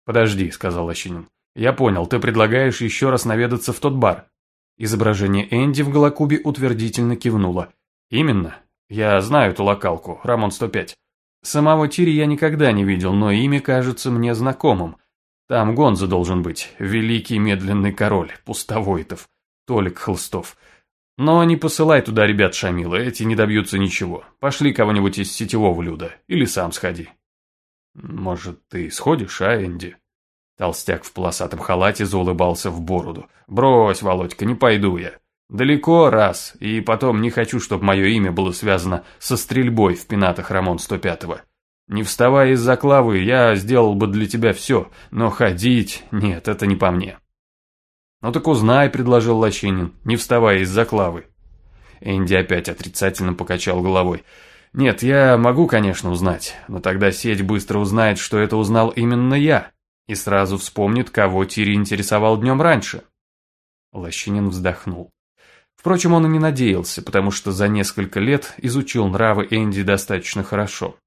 «Подожди», — сказал Лощинин. «Я понял, ты предлагаешь еще раз наведаться в тот бар». Изображение Энди в голокубе утвердительно кивнуло. «Именно. Я знаю эту локалку, Рамон 105. Самого Тири я никогда не видел, но имя кажется мне знакомым. Там Гонза должен быть, великий медленный король, Пустовойтов, Толик Хлыстов. Но не посылай туда ребят Шамила, эти не добьются ничего. Пошли кого-нибудь из сетевого люда, или сам сходи». «Может, ты сходишь, а, Энди?» Толстяк в полосатом халате заулыбался в бороду. «Брось, Володька, не пойду я. Далеко раз, и потом не хочу, чтобы мое имя было связано со стрельбой в пенатах Рамон 105-го. Не вставая из-за Клавы, я сделал бы для тебя все, но ходить... Нет, это не по мне». «Ну так узнай», — предложил Лощинин, не вставая из-за Клавы. Энди опять отрицательно покачал головой. «Нет, я могу, конечно, узнать, но тогда сеть быстро узнает, что это узнал именно я, и сразу вспомнит, кого Тири интересовал днем раньше». Лощинин вздохнул. Впрочем, он и не надеялся, потому что за несколько лет изучил нравы Энди достаточно хорошо.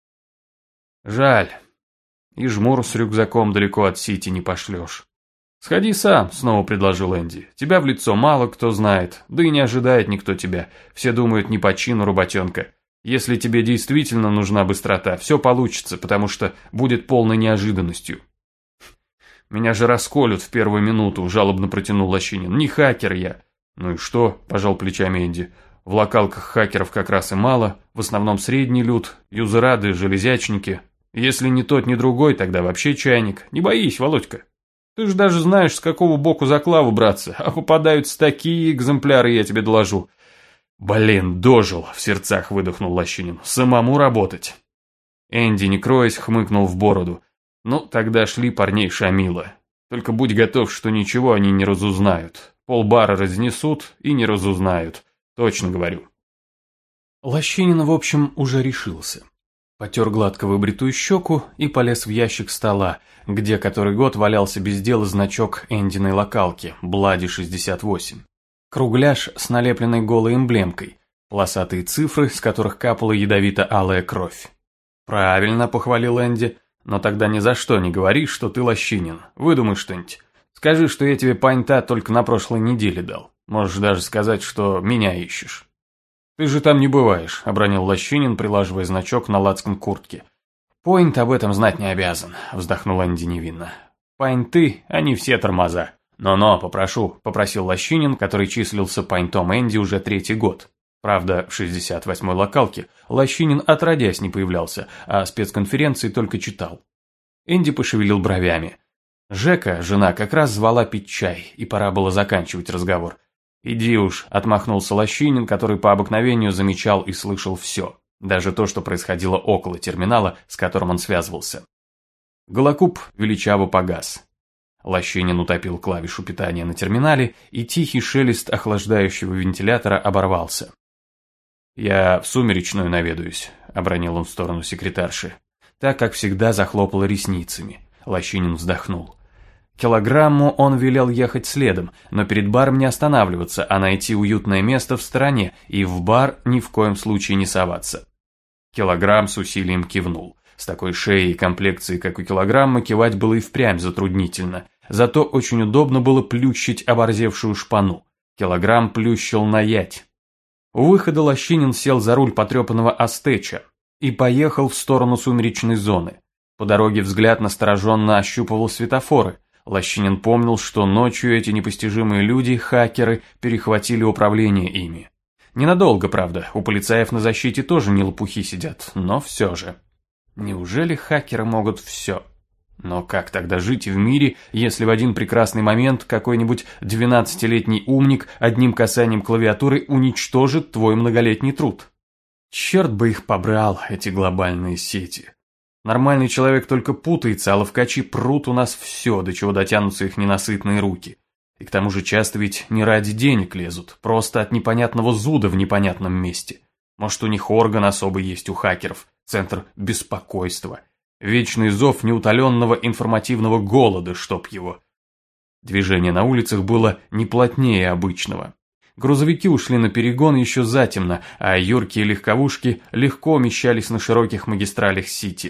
«Жаль. И жмур с рюкзаком далеко от Сити не пошлешь». «Сходи сам», — снова предложил Энди. «Тебя в лицо мало кто знает, да и не ожидает никто тебя. Все думают, не по чину работенка. Если тебе действительно нужна быстрота, все получится, потому что будет полной неожиданностью». «Меня же расколют в первую минуту», — жалобно протянул Лощинин. «Не хакер я». «Ну и что?» – пожал плечами Энди. «В локалках хакеров как раз и мало, в основном средний люд, юзерады, железячники. Если ни тот, ни другой, тогда вообще чайник. Не боись, Володька. Ты же даже знаешь, с какого боку за Клаву браться, а попадаются такие экземпляры, я тебе доложу». «Блин, дожил!» – в сердцах выдохнул Лощинин. «Самому работать». Энди, не кроясь, хмыкнул в бороду. «Ну, тогда шли парней Шамила. Только будь готов, что ничего они не разузнают. Полбара разнесут и не разузнают. Точно говорю». Лощинин, в общем, уже решился. Потер гладко выбритую щеку и полез в ящик стола, где который год валялся без дела значок Эндиной локалки, Блади-68. Кругляш с налепленной голой эмблемкой, полосатые цифры, с которых капала ядовито-алая кровь. «Правильно», — похвалил Энди, — «но тогда ни за что не говори, что ты Лощинин. Выдумай что-нибудь. Скажи, что я тебе паньта только на прошлой неделе дал. Можешь даже сказать, что меня ищешь». «Ты же там не бываешь», — обронил Лощинин, прилаживая значок на лацкан куртки. «Пойнт об этом знать не обязан», — вздохнул Энди невинно. «Паньты, они все тормоза». «Но-но, попросил Лощинин, который числился паньтом Энди уже 3-й год. Правда, в 68-й локалке Лощинин отродясь не появлялся, а спецконференции только читал. Энди пошевелил бровями. Жека, жена, как раз звала пить чай, и пора было заканчивать разговор. «Иди уж», — отмахнулся Лощинин, который по обыкновению замечал и слышал все, даже то, что происходило около терминала, с которым он связывался. Голокуб величаво погас. Лощинин утопил клавишу питания на терминале, и тихий шелест охлаждающего вентилятора оборвался. «Я в сумеречную наведаюсь», — обронил он в сторону секретарши. Так, как всегда, захлопала ресницами. Лощинин вздохнул. Килограмму он велел ехать следом, но перед баром не останавливаться, а найти уютное место в стороне, и в бар ни в коем случае не соваться. Килограмм с усилием кивнул. С такой шеей и комплекцией, как у Килограмма, кивать было и впрямь затруднительно. Зато очень удобно было плющить оборзевшую шпану. Килограмм плющил на ять. У выхода Лощинин сел за руль потрепанного Астеча и поехал в сторону сумеречной зоны. По дороге взгляд настороженно ощупывал светофоры. Лощинин помнил, что ночью эти непостижимые люди, хакеры, перехватили управление ими. Ненадолго, правда, у полицаев на защите тоже не лопухи сидят, но все же. Неужели хакеры могут все? Но как тогда жить в мире, если в один прекрасный момент какой-нибудь 12-летний умник одним касанием клавиатуры уничтожит твой многолетний труд? Черт бы их побрал, эти глобальные сети. Нормальный человек только путается, а ловкачи прут у нас все, до чего дотянутся их ненасытные руки. И к тому же часто ведь не ради денег лезут, просто от непонятного зуда в непонятном месте. Может, у них орган особый есть у хакеров, центр беспокойства. Вечный зов неутоленного информативного голода, чтоб его. Движение на улицах было не плотнее обычного. Грузовики ушли на перегон еще затемно, а юркие легковушки легко умещались на широких магистралях Сити.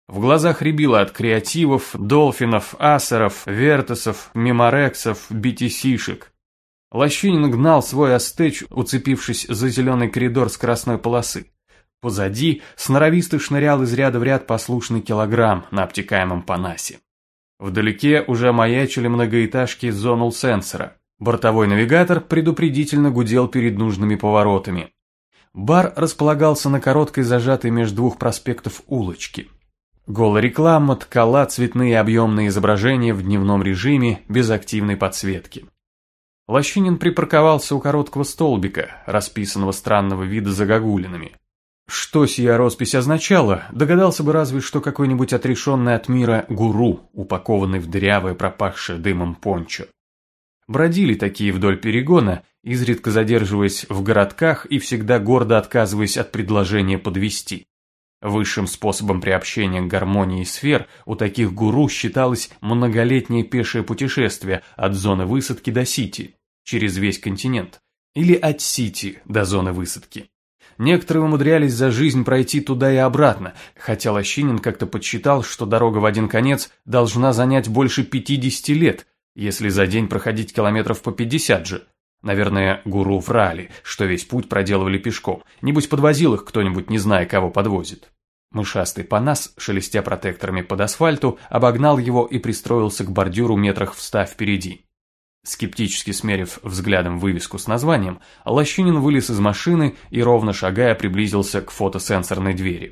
В глазах рябило от креативов, долфинов, асеров, вертесов, меморексов, BTC-шек. Лощинин гнал свой астеч, уцепившись за зеленый коридор скоростной полосы. Позади сноровисто шнырял из ряда в ряд послушный килограмм на обтекаемом панасе. Вдалеке уже маячили многоэтажки зонул-сенсора. Бортовой навигатор предупредительно гудел перед нужными поворотами. Бар располагался на короткой зажатой между двух проспектов улочке. Голая реклама ткала цветные объемные изображения в дневном режиме без активной подсветки. Лощинин припарковался у короткого столбика, расписанного странного вида загогулинами. Что сия роспись означала, догадался бы разве что какой-нибудь отрешенный от мира гуру, упакованный в дырявое пропахшее дымом пончо. Бродили такие вдоль перегона, изредка задерживаясь в городках и всегда гордо отказываясь от предложения подвезти. Высшим способом приобщения к гармонии сфер у таких гуру считалось многолетнее пешее путешествие от зоны высадки до Сити, через весь континент, или от Сити до зоны высадки. Некоторые умудрялись за жизнь пройти туда и обратно, хотя Лощинин как-то подсчитал, что дорога в один конец должна занять больше 50 лет, если за день проходить километров по 50 же. Наверное, гуру врали, что весь путь проделывали пешком, небудь подвозил их кто-нибудь, не зная, кого подвозит. Мышастый панас, шелестя протекторами под асфальту, обогнал его и пристроился к бордюру метрах в 100 впереди. Скептически смерив взглядом вывеску с названием, Лощинин вылез из машины и, ровно шагая, приблизился к фотосенсорной двери.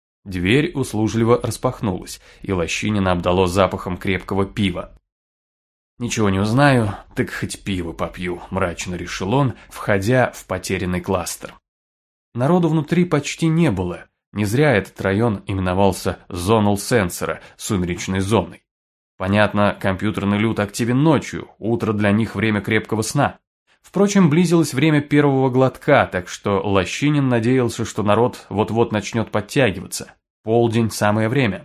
Дверь услужливо распахнулась, и Лощинина обдало запахом крепкого пива. «Ничего не узнаю, так хоть пиво попью», – мрачно решил он, входя в потерянный кластер. Народу внутри почти не было, не зря этот район именовался «зонул сенсора», сумеречной зоной. Понятно, компьютерный люд активен ночью, утро для них время крепкого сна. Впрочем, близилось время первого глотка, так что Лощинин надеялся, что народ вот-вот начнет подтягиваться. Полдень – самое время.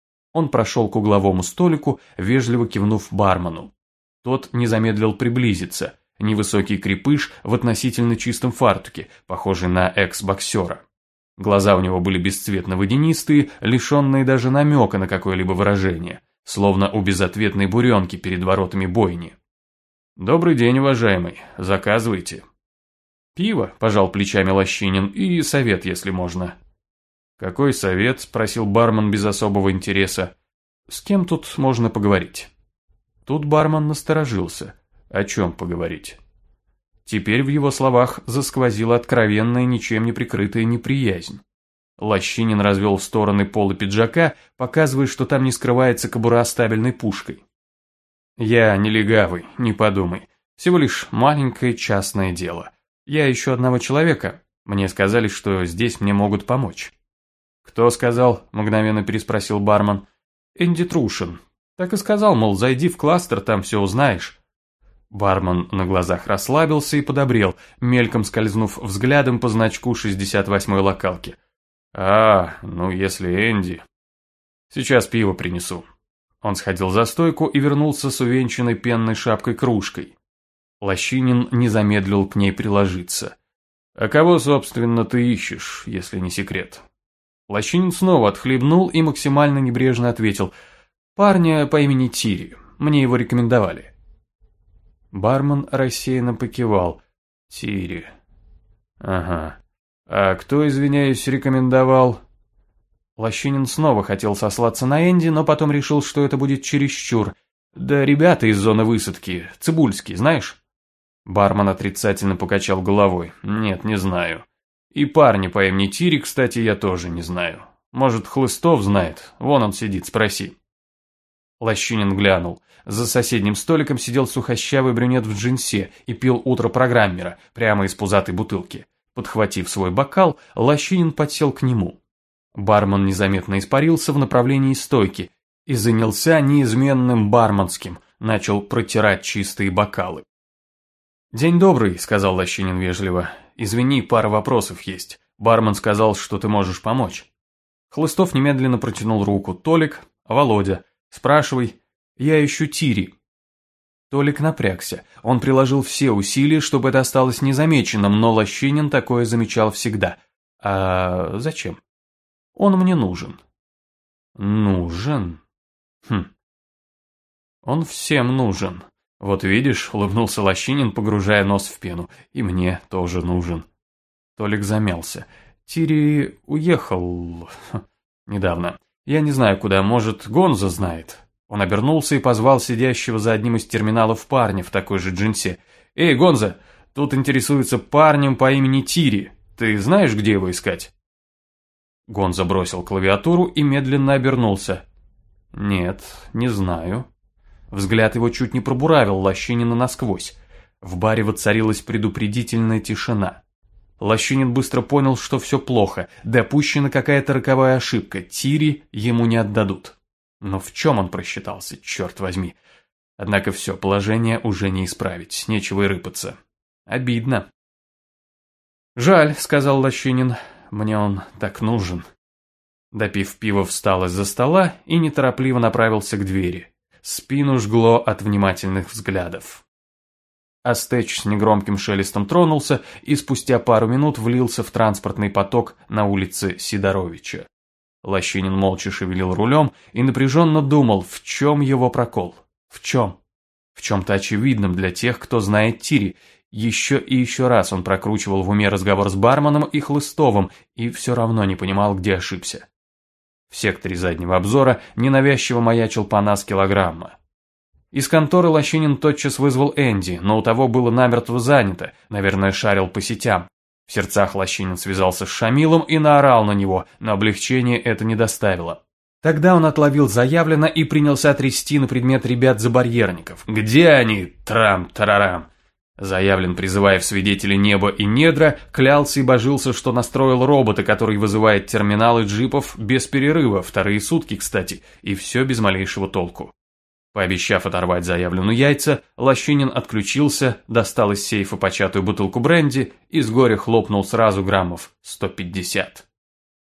Он прошел к угловому столику, вежливо кивнув бармену. Тот не замедлил приблизиться, невысокий крепыш в относительно чистом фартуке, похожий на экс-боксера. Глаза у него были бесцветно-водянистые, лишенные даже намека на какое-либо выражение, словно у безответной буренки перед воротами бойни. «Добрый день, уважаемый, заказывайте». «Пиво», – пожал плечами Лощинин, – «и совет, если можно». «Какой совет?» – спросил бармен без особого интереса. «С кем тут можно поговорить?» Тут бармен насторожился. О чем поговорить? Теперь в его словах засквозила откровенная, ничем не прикрытая неприязнь. Лощинин развел в стороны полы пиджака, показывая, что там не скрывается кобура с табельной пушкой. «Я не легавый, не подумай. Всего лишь маленькое частное дело. Я ищу одного человека. Мне сказали, что здесь мне могут помочь». «Кто сказал?» – мгновенно переспросил бармен. «Энди Трушин. Так и сказал, мол, зайди в кластер, там все узнаешь». Бармен на глазах расслабился и подобрел, мельком скользнув взглядом по значку 68-й локалки. Ну если Энди. Сейчас пиво принесу. Он сходил за стойку и вернулся с увенчанной пенной шапкой кружкой. Лощинин не замедлил к ней приложиться. «А кого, собственно, ты ищешь, если не секрет?» Лощинин снова отхлебнул и максимально небрежно ответил: «Парня по имени Тири, мне его рекомендовали». Бармен рассеянно покивал. «Тири. Ага. А кто, извиняюсь, рекомендовал?» Лощинин снова хотел сослаться на Энди, но потом решил, что это будет чересчур. «Да ребята из зоны высадки, Цибульский, знаешь?» Бармен отрицательно покачал головой. «Нет, не знаю. И парня по имени Тири, кстати, я тоже не знаю. Может, Хлыстов знает? Вон он сидит, спроси». Лощинин глянул. За соседним столиком сидел сухощавый брюнет в джинсе и пил утро программера прямо из пузатой бутылки. Подхватив свой бокал, Лощинин подсел к нему. Бармен незаметно испарился в направлении стойки и занялся неизменным барменским, начал протирать чистые бокалы. «День добрый», — сказал Лощинин вежливо. «Извини, пара вопросов есть. Бармен сказал, что ты можешь помочь». Хлыстов немедленно протянул руку. «Толик, Володя, спрашивай. Я ищу Тири». Толик напрягся. Он приложил все усилия, чтобы это осталось незамеченным, но Лощинин такое замечал всегда. «А зачем?» «Он мне нужен». Нужен? Хм. Он всем нужен. Вот видишь, улыбнулся Лощинин, погружая нос в пену. И мне тоже нужен. Толик замялся. Тири уехал недавно. Я не знаю куда, может, Гонза знает. Он обернулся и позвал сидящего за одним из терминалов парня в такой же джинсе. «Эй, Гонза, тут интересуется парнем по имени Тири. Ты знаешь, где его искать?» Гонза бросил клавиатуру и медленно обернулся. «Нет, не знаю». Взгляд его чуть не пробуравил Лощинина насквозь. В баре воцарилась предупредительная тишина. Лощинин быстро понял, что все плохо, допущена какая-то роковая ошибка, Тири ему не отдадут. Но в чем он просчитался, черт возьми? Однако все, положение уже не исправить, нечего и рыпаться. Обидно. «Жаль», — сказал Лощинин, — «мне он так нужен». Допив пиво, встал из-за стола и неторопливо направился к двери. Спину жгло от внимательных взглядов. Астеч с негромким шелестом тронулся и спустя пару минут влился в транспортный поток на улице Сидоровича. Лощинин молча шевелил рулем и напряженно думал, в чем его прокол. В чем? В чем-то очевидном для тех, кто знает Тири. Еще и еще раз он прокручивал в уме разговор с барменом и Хлыстовым и все равно не понимал, где ошибся. В секторе заднего обзора ненавязчиво маячил Панас килограмма. Из конторы Лощинин тотчас вызвал Энди, но у того было намертво занято, наверное, шарил по сетям. В сердцах Лощинин связался с Шамилом и наорал на него, но облегчение это не доставило. Тогда он отловил заявлено и принялся трясти на предмет ребят-забарьерников. «Где они? Трам-тарарам!» Заявлен, призывая в свидетели небо и недра, клялся и божился, что настроил робота, который вызывает терминалы джипов без перерыва, вторые сутки, кстати, и все без малейшего толку. Пообещав оторвать заявленную яйца, Лощинин отключился, достал из сейфа початую бутылку бренди и с горя хлопнул сразу граммов 150.